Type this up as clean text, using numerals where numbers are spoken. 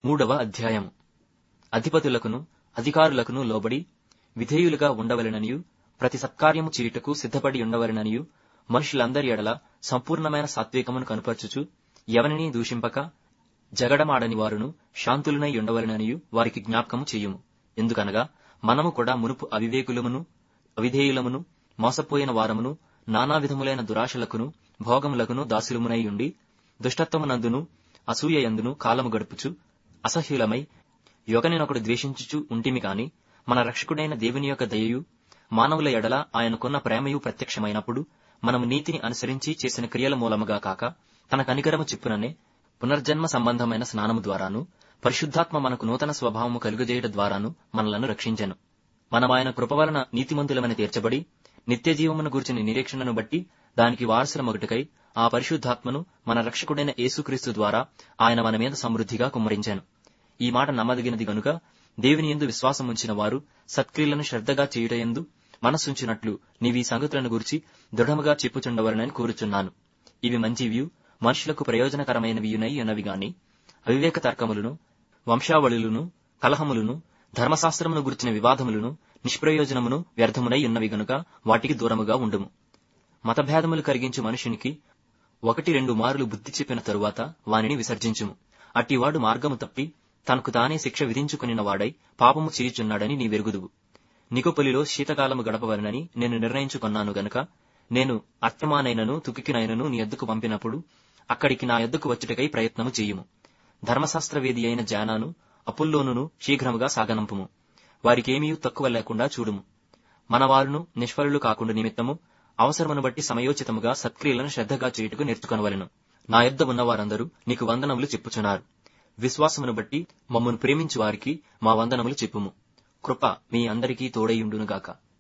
3వ అధ్యాయము. అధిపతులకును అధికారులకును లోబడి విధేయులుగా ఉండవలెననియు ప్రతి సత్కార్యము చేయుటకు సిద్ధపడి ఉండవలెననియు మనుషులందరి ఎడల సంపూర్ణమైన సాత్వికమును కనుపర్చుచు ఎవరినీ దూషింపక జగడమాడని వారును శాంతులనై ఉండవలెననియు వారికి జ్ఞాపకము చెయ్యుము. ఎందుకనగా మనము కూడా మునుపు అవివేకులమును అవిధేయులమును మోసపోయిన వారమును నానా విధములైన దురాశలకును భోగములకును దాసులమునై ఉండి దుష్టత్వమునందును అసూయయందును కాలము గడుపుచు అసహ్యులమై ఒకనినొకడు ద్వేషించుచు ఉంటిమి కాని మన రక్షకుడైన దేవుని యొక్క దయయు మానవుల ఎడల ఆయనకున్న ప్రేమయు ప్రత్యక్షమైనప్పుడు మనము నీతిని అనుసరించి చేసిన క్రియల మూలముగా కాక తన కనికరము చెప్పుననే పునర్జన్మ సంబంధమైన స్నానము ద్వారాను పరిశుద్ధాత్మ మనకు నూతన స్వభావము కలుగజేయట ద్వారాను మనలను రక్షించెను. మనమాయన కృప వలన నీతిమంతులమని తీర్చబడి నిత్యజీవమును గూర్చిన నిరీక్షణను బట్టి దానికి వారసులమగుటకై ఆ పరిశుద్ధాత్మను మన రక్షకుడైన యేసుక్రీస్తు ద్వారా ఆయన మన మీద సమృద్ధిగా కుమ్మరించాను. ఈ మాట నమ్మదగినది గనుక దేవుని యందు విశ్వాసముంచిన వారు సత్క్రియలను శ్రద్ధగా చేయుటయందు మనస్సుంచినట్లు నీవీ సంగతులను గూర్చి దృఢముగా చెప్పుచుండవలనని కోరుచున్నాను. ఇవి మంచివియు మనుషులకు ప్రయోజనకరమైనవియునై ఉన్నవి గాని అవివేక తర్కములను వంశావళులను కలహములను ధర్మశాస్త్రమును గురించిన వివాదములను నిష్ప్రయోజనమును వ్యర్థమునై ఉన్నవి గనుక వాటికి దూరముగా ఉండుము. మతభేదములు కరిగించు మనుషునికి 1-2 మారులు బుద్ధి చెప్పిన తరువాత వానిని విసర్జించుము. అట్టివాడు మార్గము తప్పి తనకు తానే శిక్ష విధించుకునిన వాడై పాపము చేయుచున్నాడని నీ వెరుగుదువు. నికోపొలిలో శీతకాలము గడపవలనని నేను నిర్ణయించుకొన్నాను గనుక నేను అర్తమానైనను తుకికినైనను నీ యొద్దకు పంపినప్పుడు అక్కడికి నా యొద్దకు వచ్చుటకై ప్రయత్నము చేయుము. ధర్మశాస్త్రవేది అయిన జానాను అపుల్లోనును శీఘ్రముగా సాగనంపుము. వారికేమీయూ తక్కువ లేకుండా చూడుము. మనవారును నిష్ఫలులు కాకుండా నిమిత్తము అవసరమును బట్టి సమయోచితముగా సత్క్రియలను శ్రద్ధగా చేయుటకు నేర్చుకొనవలెను. నా యొద్ద ఉన్నవారందరూ నీకు వందనములు చెప్పుచున్నారు. విశ్వాసమును బట్టి మమ్మను ప్రేమించు వారికి మా వందనములు చెప్పుము. కృప మీ అందరికీ తోడైయుండునుగాక.